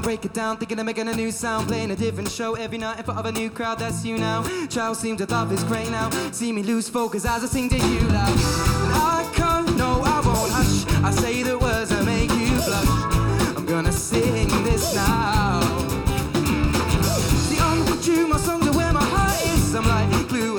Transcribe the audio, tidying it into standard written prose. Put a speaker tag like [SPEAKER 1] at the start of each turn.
[SPEAKER 1] break it down, thinking of making a new sound, playing a different show every night in front of a new crowd. That's you now. Child seems to love is great now. See me lose focus as I sing to you loud. And I can't, no, I won't hush. I say the words that make you blush. I'm gonna sing this now.